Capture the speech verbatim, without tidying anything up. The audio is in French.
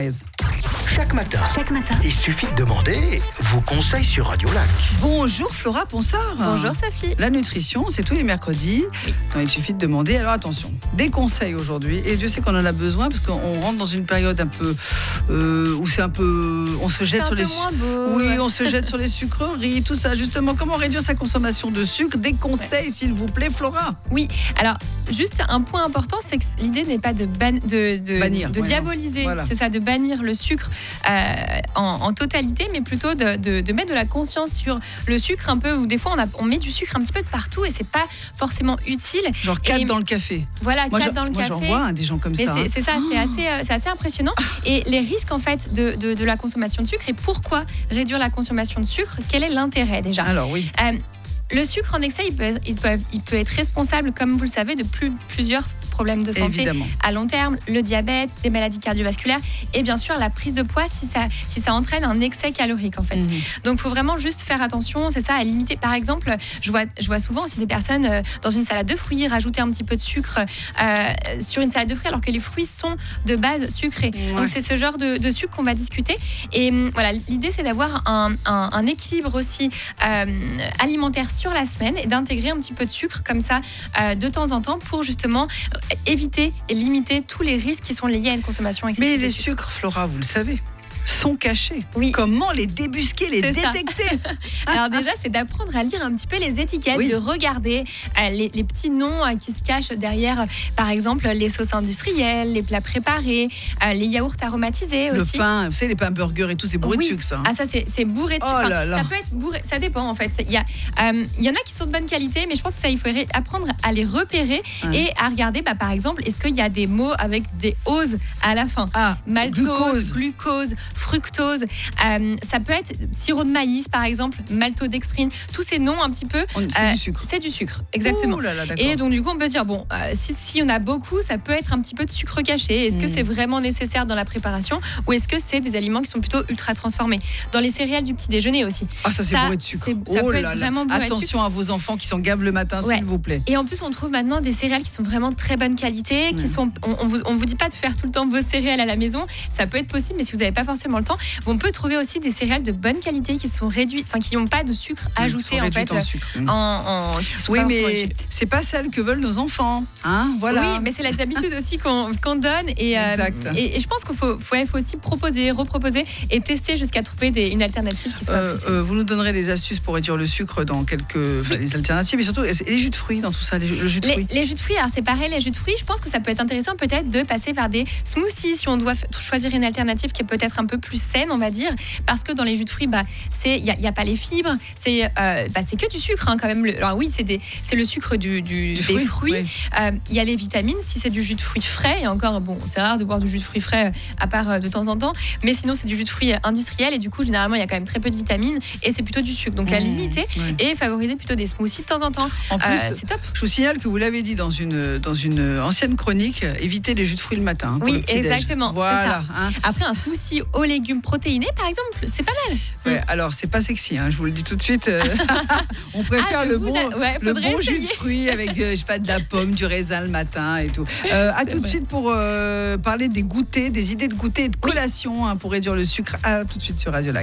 Chaque matin, Chaque matin. il suffit de demander vos conseils sur Radio Lac. Bonjour Flora Ponsard. Bonjour Sophie. La nutrition, c'est tous les mercredis. Oui. Donc, il suffit de demander. Alors attention, des conseils aujourd'hui. Et Dieu sait qu'on en a besoin parce qu'on rentre dans une période un peu euh, où c'est un peu, on se jette C'est sur un les, peu moins beau. oui, on se jette sur les sucreries, tout ça. Justement, comment réduire sa consommation de sucre? Des conseils, s'il vous plaît, Flora. Oui, alors juste un point important, c'est que l'idée n'est pas de, ban- de, de, Bannir, de ouais, diaboliser, voilà. c'est ça, de bannir le sucre euh, en, en totalité, mais plutôt de, de, de mettre de la conscience sur le sucre un peu, où des fois on, a, on met du sucre un petit peu de partout et c'est pas forcément utile. Genre quatre Et- dans le café. Voilà, Moi, quatre j'en- dans le moi, j'en café. vois hein, des gens comme Mais ça. c'est, hein. c'est ça, c'est assez, euh, c'est assez impressionnant. Et les risques en fait de, de, de la consommation de sucre et pourquoi réduire la consommation de sucre, quel est l'intérêt déjà? Alors oui. Euh, Le sucre en excès, il peut, être, il, peut, il peut être responsable, comme vous le savez, de plus, plusieurs problèmes de santé Évidemment. à long terme, le diabète, des maladies cardiovasculaires et bien sûr la prise de poids si ça, si ça entraîne un excès calorique en fait. Mhm. Donc il faut vraiment juste faire attention, c'est ça, à limiter. Par exemple, je vois, je vois souvent aussi des personnes euh, dans une salade de fruits rajouter un petit peu de sucre euh, sur une salade de fruits alors que les fruits sont de base sucrés. Ouais. Donc c'est ce genre de, de sucre qu'on va discuter. Et hum, voilà, l'idée c'est d'avoir un, un, un équilibre aussi euh, alimentaire sur la semaine et d'intégrer un petit peu de sucre comme ça euh, de temps en temps pour justement éviter et limiter tous les risques qui sont liés à une consommation excessive Mais de les sucre. sucres, Flora, vous le savez, sont cachés. Oui. Comment les débusquer, les C'est ça. détecter? Alors déjà, c'est d'apprendre à lire un petit peu les étiquettes, Oui. de regarder euh, les, les petits noms euh, qui se cachent derrière, euh, par exemple, les sauces industrielles, les plats préparés, euh, les yaourts aromatisés Le aussi. pain, vous savez, les pains burgers et tout, c'est bourré Oui. de sucre, ça. hein. Ah ça c'est, c'est bourré de Oh sucre. Enfin, là là. Ça peut être bourré, ça dépend en fait. Il y, a, euh, il y en a qui sont de bonne qualité, mais je pense que ça il faudrait apprendre à les repérer Ouais. et à regarder, bah, par exemple, est-ce qu'il y a des mots avec des oses à la fin. Ah, Maltose, glucose. glucose, fructose. Euh, ça peut être sirop de maïs par exemple, maltodextrine. Tous ces noms un petit peu. On- C'est euh, du sucre. C'est du sucre, exactement. Ouh là là, d'accord. Et donc du coup on peut dire bon, euh, si, si on a beaucoup, ça peut être un petit peu de sucre caché. Est-ce que Mm. c'est vraiment nécessaire dans la préparation ou est-ce que c'est des aliments qui sont plutôt ultra transformés? Dans les céréales du petit déjeuner aussi. Ah, ça, c'est ça, bourré de sucre. c'est- ça oh peut être là là. vraiment bourré de Attention à vos enfants qui s'en gavent le matin, Ouais. s'il vous plaît. Et en plus, on trouve maintenant des céréales qui sont vraiment de très bonne qualité, qui Ouais. sont. On, on vous, on vous dit pas de faire tout le temps vos céréales à la maison, ça peut être possible, mais si vous n'avez pas forcément le temps, on peut trouver aussi des céréales de bonne qualité qui sont réduites, enfin qui n'ont pas de sucre Ils ajouté sont en réduits fait, en sucre. en, en- qui sont Oui, pas forcément mais utiles. c'est pas celle que veulent nos enfants. Hein, voilà. Oui, mais c'est les habitudes aussi qu'on qu'on donne et, euh, Exact. et, et je pense qu'il faut, faut, ouais, faut aussi proposer, reproposer et tester jusqu'à trouver des, une alternative qui soit Euh, plus saine. euh, vous nous donnerez des astuces pour réduire le sucre dans quelques enfin, les alternatives et surtout et les jus de fruits dans tout ça, les jus- le jus de Les, fruits. les jus de fruits, alors c'est pareil, les jus de fruits, je pense que ça peut être intéressant peut-être de passer vers des smoothies si on doit f- choisir une alternative qui est peut-être un peu plus saine, on va dire, parce que dans les jus de fruits, bah, c'est il y, a- il y a pas les fibres, c'est euh, bah, c'est que du sucre hein, quand même. Le- alors oui, c'est des c'est le sucre du, du- Du des fruit, fruits. oui. Euh, Il y a les vitamines si c'est du jus de fruits frais et encore bon, c'est rare de boire du jus de fruits frais euh, à part euh, de temps en temps, mais sinon c'est du jus de fruits euh, industriel et du coup généralement il y a quand même très peu de vitamines et c'est plutôt du sucre. Donc à Mmh, limiter ouais. et favoriser plutôt des smoothies de temps en temps. En plus, Euh, c'est top. je vous signale que vous l'avez dit dans une, dans une ancienne chronique, euh, évitez les jus de fruits le matin. hein, pour Oui, le petit-déj. exactement, c'est Voilà. ça. hein. Après, un smoothie aux légumes protéinés, par exemple, c'est pas mal. Ouais, alors, c'est pas sexy, hein, je vous le dis tout de suite. euh, on préfère Ah, je le vous bon, a- ouais, le faudrait bon jus de essayer. fruits avec euh, je sais pas, de la pomme, du raisin le matin et tout. Euh, à C'est tout de vrai. suite pour euh, parler des goûters, des idées de goûter et de collation hein, pour réduire le sucre. À tout de suite sur Radio Lac.